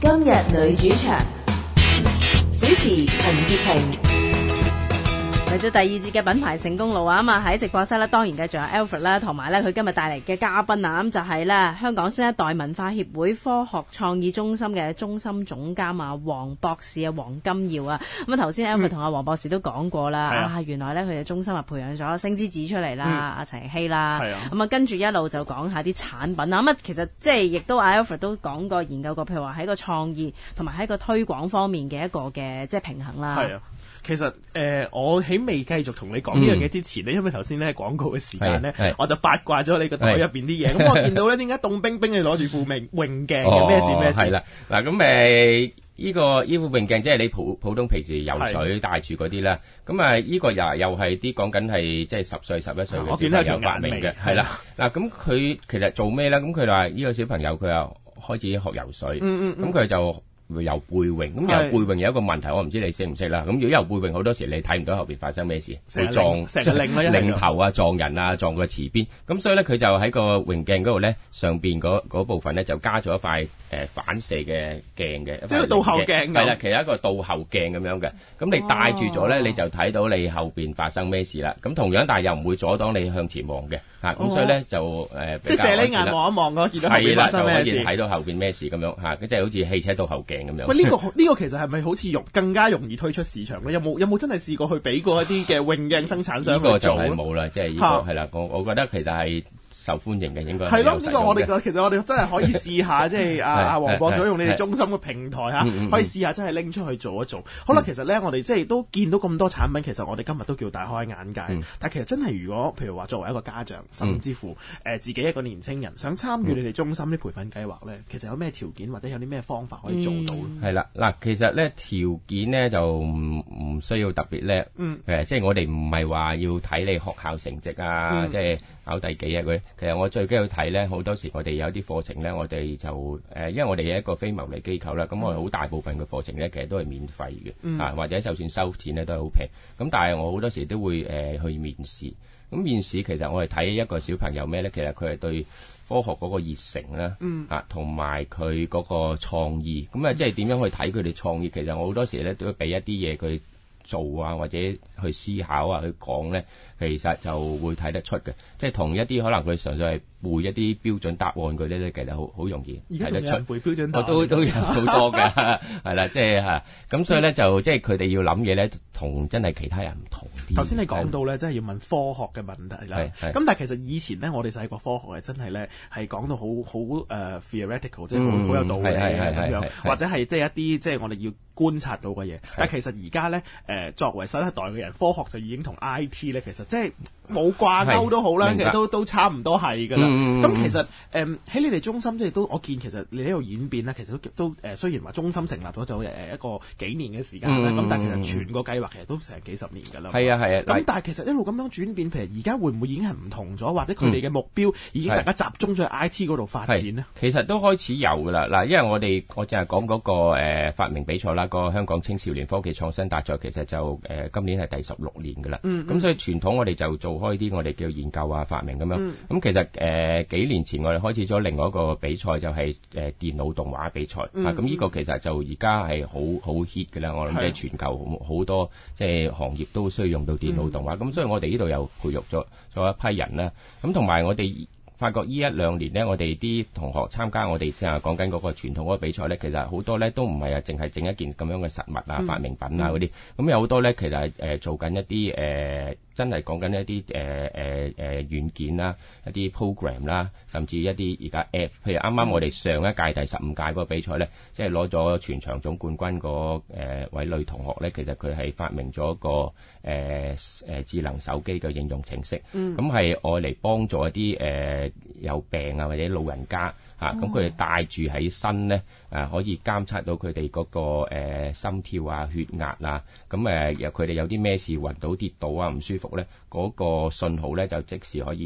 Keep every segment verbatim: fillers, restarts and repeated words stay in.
今日女主場，主持陳潔平。 嚟到第二節嘅品牌成功路啊嘛，喺直播室咧，當然繼續有 Alfred 啦，同埋咧佢今日帶嚟嘅嘉賓啊，咁就係咧香港新一代文化協會科學創意中心嘅中心總監啊，黃博士啊，黃金耀啊。咁啊頭先 Alfred 同阿黃博士都講過啦， 嗯、 啊原來咧佢哋中心啊培養咗星之子出嚟啦，阿陳奕希啦，咁啊、嗯、跟住一路就講下啲產品啊，咁啊其實即係亦都阿 Alfred 都講過研究過，譬如話喺個創意同埋喺個推廣方面嘅一個嘅即係平衡啦。 其實誒、呃，我喺未繼續同你講呢樣嘢之前呢、嗯，因為頭先咧廣告嘅時間咧，我就八卦咗你個袋入邊啲嘢。咁我見到咧，點解凍冰冰你攞住副泳泳鏡嘅？咩事咩事？ 係啦，嗱咁誒，依、這個依副泳鏡即係你普普通平時游水帶住嗰啲啦。咁啊，依個又又係啲講緊係即係十歲十一歲嘅小朋友發明嘅，係啦。嗱咁佢其實做咩咧？咁佢話呢個小朋友佢又開始學游水，咁、嗯、佢、嗯、就。會游背泳，咁游背泳有一個問題，我唔知你識唔識啦。咁如果游背泳，好多時你睇唔到後邊發生咩事，會撞成個擰擰頭啊，撞人啊，撞個池邊。咁所以咧，佢就喺個泳鏡嗰度咧，上邊嗰嗰部分咧就加咗一塊誒、呃、反射嘅鏡嘅， 即係倒後鏡。 係啦，其實一個倒後鏡咁樣嘅。咁你戴住咗咧，你就睇到你後邊發生咩事啦。咁同樣，但係又唔會阻擋你向前望嘅。吓、哦，咁所以咧就誒、呃， 即係射你眼望一望咯，見到後邊發生咩事， 係啦，就可以睇到後邊咩事咁樣吓，即係好似汽車倒後鏡。喂， 呢、這個呢、這個其實係咪好似容更加容易推出市場咧？有冇有冇真係試過去俾過一啲嘅泳鏡生產商去做？呢、這個就係冇啦，即係呢個係啦。我我覺得其實係受歡迎嘅，應該係咯。呢、這個我哋其實我哋真係可以試下，即係阿阿黃博士用你哋中心嘅平台吓，可以試下真係拎出去做一做。好啦，其實咧我哋即係都見到咁多產品，其實我哋今日都叫大開眼界。嗯、但係其實真係如果譬如話作為一個家長，甚至乎誒、呃、自己一個年青人想參與你哋中心啲培訓計劃咧，其實有咩條件或者有啲咩方法可以做到咧？ 係、嗯、啦，嗱，其實咧條件咧就唔唔需要特別叻，嗯，誒，即係我哋唔係話要睇你學校成績啊，嗯、即係考第幾啊嗰啲。其實我最緊要睇咧，好多時我哋有啲課程咧，我哋就誒、呃，因為我哋係一個非牟利機構啦，咁我哋好大部分嘅課程咧，其實都係免費嘅、嗯，啊，或者就算收錢咧都係好平。咁但係我好多時都會誒、呃、去面試。咁面試其實我哋睇一個小朋友咩咧？其實佢係對科學嗰個熱誠啦、嗯，啊，同埋佢嗰個創意。咁啊，即係點樣去睇佢哋創意？其實我好多時咧都會俾一啲嘢佢做啊，或者去思考啊，去講咧，其實就會睇得出嘅。即係同一啲可能佢純粹係背一啲標準答案嗰啲咧，其實好好容易睇得出。 背標準答案， 我都都有好多㗎，係啦，即係嚇。咁所以咧就即係佢哋要諗嘢咧，同真係其他人唔同啲。 頭先你講到咧，真係要問科學嘅問題啦。咁但係其實以前咧，我哋細個科學係真係咧係講到好好誒 theoretical，即係好好有道理嘅咁樣，或者係即係一啲即係我哋要觀察到嘅嘢。但係其實而家咧誒作為新一代嘅人，科學就已經同 I T 咧，其實即係冇掛鈎都好啦，其實都都差唔多係㗎啦。咁、嗯、其實誒喺、呃、你哋中心即係都，我見其實你喺度演變咧，其實都都誒、呃、雖然話中心成立咗就誒一個幾年嘅時間啦，咁、嗯、但係其實全個計劃其實都成幾十年㗎啦。 係啊係啊。咁但係其實一路咁樣轉變，譬如而家會唔會已經係唔同咗，或者佢哋嘅目標已經大家集中咗喺 I T 嗰度發展呢？ 其實都開始有㗎啦。嗱，因為我哋我淨係講嗰個誒、呃、發明比賽啦，個香港青少年科技創新大賽，其實就誒、呃、今年係第十六年㗎啦。咁、嗯嗯、所以傳統我哋就做開啲我哋叫研究啊發明咁樣。咁、嗯、其實誒、呃、幾年前我哋開始咗另外一個比賽，就係、是、誒、呃、電腦動畫比賽。咁、嗯、呢、啊、個其實就而家係好好 hit 㗎啦。我諗即係全球好多即係行業都需要用到電腦動畫。咁、嗯、所以我哋呢度又培育咗咗一批人啦。咁同埋我哋發覺呢一兩年呢，我哋啲同學參加我哋即係講緊嗰個傳統嗰個比賽呢，其實好多呢都唔係啊，淨係整一件咁樣嘅實物啊、嗯、發明品啊嗰啲。咁、嗯、有好多呢，其實係誒、呃、做緊一啲誒。呃真係講緊一啲誒誒誒軟件啦，一啲 program 啦，甚至一啲而家 app。譬如啱啱我哋上一屆第十五屆嗰個比賽咧，即係攞咗全場總冠軍個誒、呃、位女同學咧，其實佢係發明咗個誒誒、呃、智能手機嘅應用程式，咁係愛嚟幫助一啲誒、呃、有病啊或者老人家。嚇、嗯，咁佢哋帶住喺身咧，誒、啊、可以監測到佢哋嗰個、呃、心跳啊、血壓啊，咁誒又佢哋有啲咩事暈倒跌倒啊唔舒服咧，嗰、那個信號咧就即時可以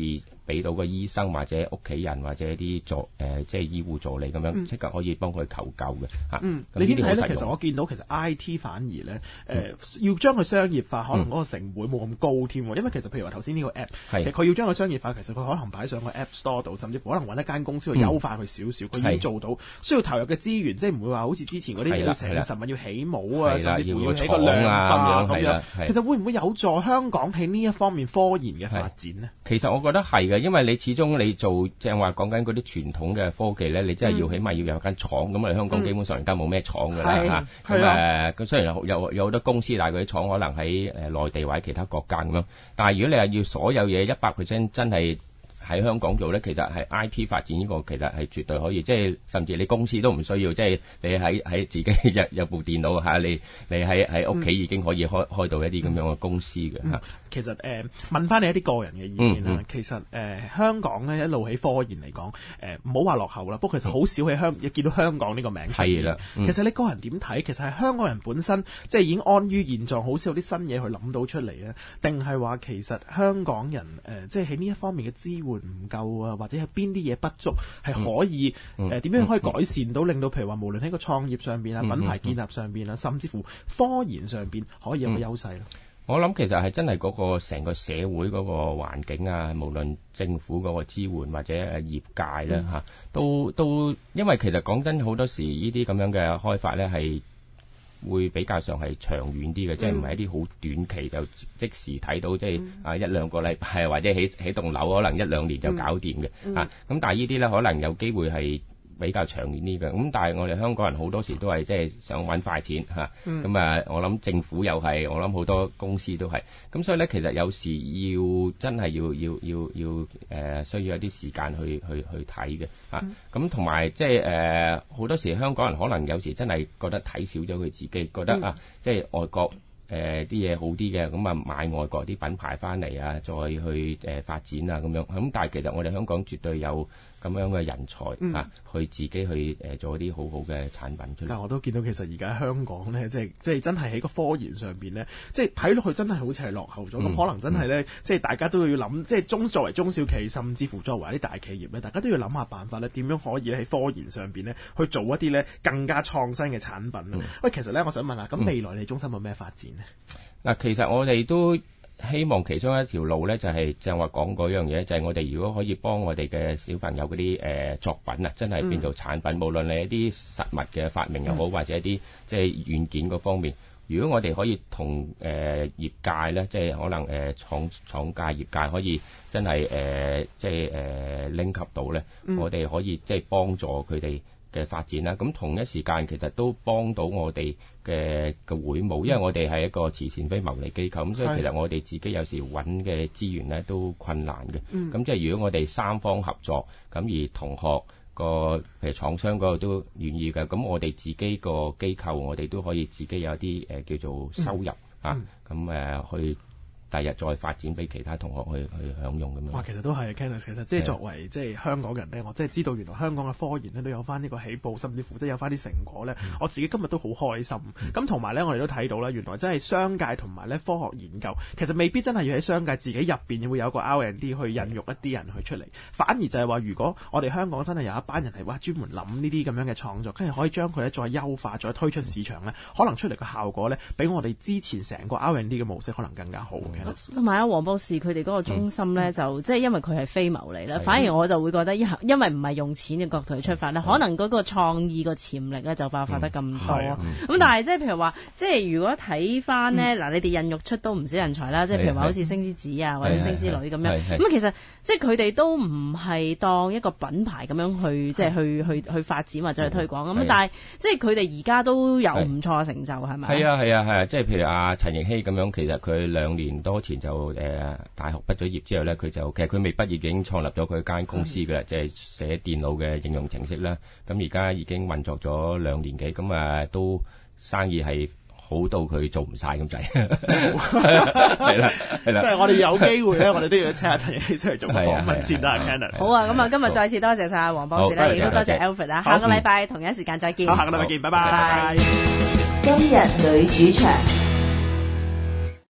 俾到個醫生或者屋企人或者啲助誒、呃、即係醫護助理咁樣，即、嗯、刻可以幫佢求救嘅嚇。 嗯，你點睇咧？其實我見到其實 I T 反而咧誒、呃嗯、要將佢商業化，可能嗰個成本冇咁高添喎、嗯。因為其實譬如話頭先呢個 app，其實佢要將佢商業化，其實佢可能擺上個 App Store 度，甚至乎可能揾一間公司去優化佢少少，佢、嗯、已經做到需要投入嘅資源，即係唔會話好似之前嗰啲要成十萬要起模啊，甚至乎要起個量化咁樣。其實會唔會有助香港喺呢一方面科研嘅發展呢？ 其實我覺得係嘅，因為你始終你做即係話講緊嗰啲傳統嘅科技咧，你真係要起碼要有間廠。咁、嗯、我哋香港基本上而家冇咩廠㗎啦嚇。咁誒，咁雖然有有好多公司，但係嗰啲廠可能喺誒內地或者其他國家咁樣。但係如果你係要所有嘢一百 percent 真係喺香港做咧，其實係 I T 發展呢個其實係絕對可以，即係甚至你公司都唔需要，即係你喺喺自己有有部電腦嚇，你你喺喺屋企已經可以開開到一啲咁樣嘅公司嘅嚇。 嗯嗯其實誒、呃、問翻你一啲個人嘅意見啦、嗯嗯。其實誒、呃、香港咧一路喺科研嚟講，誒唔好話落後啦。不過其實好少喺香，亦、嗯、見到香港呢個名出現。係啦、嗯。其實你個人點睇？其實係香港人本身即係已經安於現狀，好少有啲新嘢去諗到出嚟咧，定係話其實香港人誒、呃、即係喺呢一方面嘅支援唔夠啊，或者係邊啲嘢不足係可以誒點、嗯呃、樣可以改善到，令到譬如話無論喺個創業上邊啊、品牌建立上邊啊，甚至乎科研上邊可以有個優勢咯。 我諗其實係真係嗰個成個社會嗰個環境啊，無論政府嗰個支援或者誒業界咧嚇、嗯，都都因為其實講真好多時呢啲咁樣嘅開發咧係會比較上係長遠啲嘅、嗯，即係唔係一啲好短期就即時睇到，即係啊一兩個禮拜或者起起棟樓可能一兩年就搞掂嘅、嗯嗯、啊。咁但係呢啲咧可能有機會係比較長遠啲嘅，咁但係我哋香港人好多時都係即係想揾快錢嚇，咁、嗯、啊我諗政府又係，我諗好多公司都係，咁所以咧其實有時要真係要要要要誒、呃、需要一啲時間去去去睇嘅嚇，咁同埋即係誒好多時香港人可能有時真係覺得睇少咗佢自己，覺得、嗯、啊即係外國誒啲嘢好啲嘅，咁啊買外國啲品牌翻嚟啊，再去誒、呃、發展啊咁樣，咁但係其實我哋香港絕對有咁樣嘅人才、嗯、啊，去自己去誒、呃、做一啲好好嘅產品出嚟。 但係我都見到其實而家香港咧，即係即係真係喺個科研上邊咧，即係睇落去真係好似係落後咗。咁、嗯、可能真係咧、嗯，即係大家都要諗，即係中作為中小企，甚至乎作為一啲大企業咧，大家都要諗下辦法咧，點樣可以喺科研上邊咧去做一啲咧更加創新嘅產品咧。喂、嗯，其實咧，我想問下，咁未來你中心有咩發展呢？ 嗱、嗯，其實我哋都希望其中一條路咧，就係正話講嗰樣嘢，就係、是、我哋如果可以幫我哋嘅小朋友嗰啲誒作品啊，真係變做產品，嗯、無論你一啲實物嘅發明又好、嗯，或者一啲即係軟件嗰方面，如果我哋可以同誒、呃、業界咧，即係可能誒、呃、廠廠界業界可以真係誒、呃、即係誒拎及到咧、嗯，我哋可以即係幫助佢哋嘅發展啦，咁同一時間其實都幫到我哋嘅嘅會務，因為我哋係一個慈善非牟利機構，咁所以其實我哋自己有時揾嘅資源咧都困難嘅。咁、嗯、即係如果我哋三方合作，咁而同學個譬如廠商嗰個都願意嘅，咁我哋自己個機構我哋都可以自己有啲誒、呃、叫做收入、嗯、啊，咁誒、呃、去。第日再發展俾其他同學去去享用咁樣。哇， 其實都係 Kenneth， 其實即係作為即係香港人咧，我即係知道原來香港嘅科研咧都有翻呢個起步，甚至乎即係有翻啲成果咧、嗯。我自己今日都好開心。咁同埋咧，我哋都睇到咧，原來真係商界同埋咧科學研究，其實未必真係要喺商界自己入邊會有一個 R and D 去孕育一啲人去出嚟，反而就係話，如果我哋香港真係有一班人係哇專門諗呢啲咁樣嘅創作，跟住可以將佢咧再優化、再推出市場咧，可能出嚟嘅效果咧，比我哋之前成個 R and D 嘅模式可能更加好嘅。 同埋啊，黃博士佢哋嗰個中心咧、嗯，就即係因為佢係非牟利啦，反而我就會覺得因因為唔係用錢嘅角度去出發咧，可能嗰個創意個潛力咧就爆發得咁多。咁、嗯嗯、但係即係譬如話，即係如果睇翻咧，嗱、嗯、你哋孕育出都唔少人才啦，即係譬如話好似星之子啊或者星之女咁樣，咁其實即係佢哋都唔係當一個品牌咁樣去即係去去去發展或者去推廣咁，但係即係佢哋而家都有唔錯嘅成就係咪？係啊係啊係啊，即係譬如阿陳奕希咁樣，其實佢兩年多前就誒、呃、大學畢咗業之後咧，佢就其實佢未畢業已經創立咗佢間公司㗎啦，即係寫電腦嘅應用程式啦。咁而家已經運作咗兩年幾，咁啊都生意係好到佢做唔晒咁滯。係啦係啦， 即係我哋有機會咧，我哋都要請下陳奕希出嚟做個訪問先啦。Kenneth 好啊，咁啊今日再次多謝晒黃博士咧，亦都多謝 Alfred 啦。下個禮拜同一時間再見。好，下個禮拜見，拜拜。 今日女主場。